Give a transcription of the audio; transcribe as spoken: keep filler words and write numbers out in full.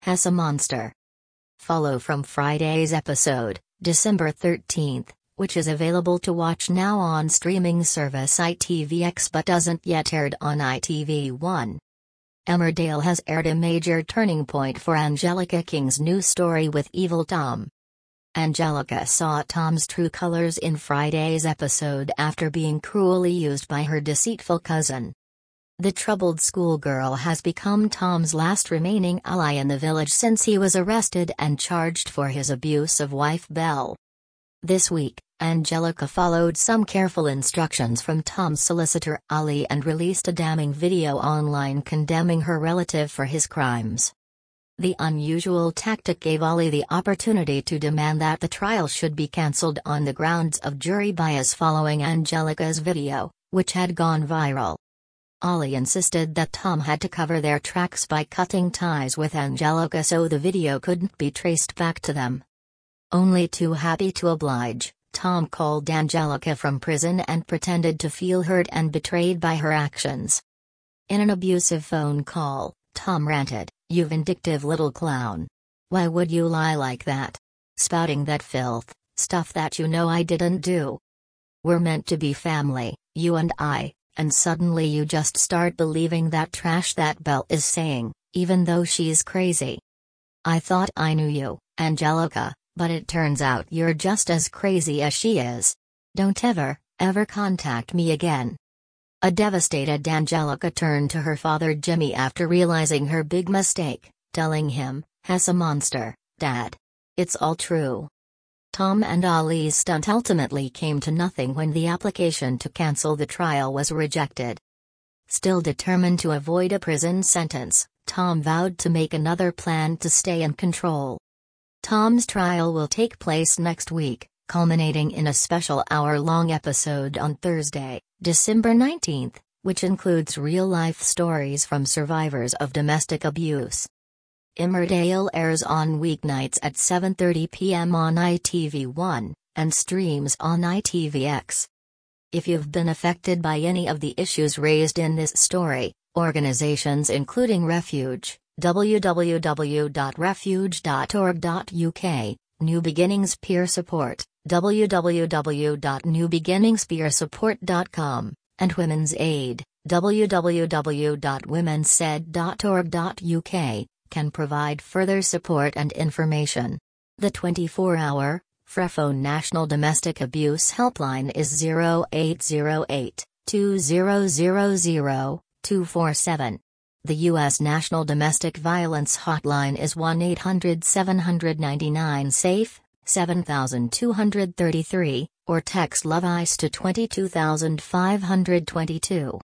Hess a monster. Follow from Friday's episode, December thirteenth, which is available to watch now on streaming service I T V X but doesn't yet aired on I T V one. Emmerdale has aired a major turning point for Angelica King's new story with Evil Tom. Angelica saw Tom's true colors in Friday's episode after being cruelly used by her deceitful cousin. The troubled schoolgirl has become Tom's last remaining ally in the village since he was arrested and charged for his abuse of wife Belle. This week, Angelica followed some careful instructions from Tom's solicitor Ali and released a damning video online condemning her relative for his crimes. The unusual tactic gave Ali the opportunity to demand that the trial should be cancelled on the grounds of jury bias following Angelica's video, which had gone viral. Ali insisted that Tom had to cover their tracks by cutting ties with Angelica so the video couldn't be traced back to them. Only too happy to oblige, Tom called Angelica from prison and pretended to feel hurt and betrayed by her actions. In an abusive phone call, Tom ranted, "You vindictive little clown. Why would you lie like that? Spouting that filth, stuff that you know I didn't do. We're meant to be family, you and I, and suddenly you just start believing that trash that Belle is saying, even though she's crazy. I thought I knew you, Angelica, but it turns out you're just as crazy as she is. Don't ever, ever contact me again." A devastated Angelica turned to her father Jimmy after realizing her big mistake, telling him, "Hess a monster, Dad. It's all true." Tom and Ali's stunt ultimately came to nothing when the application to cancel the trial was rejected. Still determined to avoid a prison sentence, Tom vowed to make another plan to stay in control. Tom's trial will take place next week, culminating in a special hour-long episode on Thursday, December nineteenth, which includes real-life stories from survivors of domestic abuse. Emmerdale airs on weeknights at seven thirty p m on I T V one, and streams on I T V X. If you've been affected by any of the issues raised in this story, organizations including Refuge, w w w dot refuge dot org dot u k, New Beginnings Peer Support, w w w dot new beginnings peer support dot com, and Women's Aid, w w w dot women's aid dot org dot u k, can provide further support and information. The twenty-four hour, Frephone National Domestic Abuse Helpline is zero eight zero eight, two zero zero zero, two four seven. The U S National Domestic Violence Hotline is one eight hundred seven nine nine SAFE, seven two three three, or text LOVEICE to two two five two two.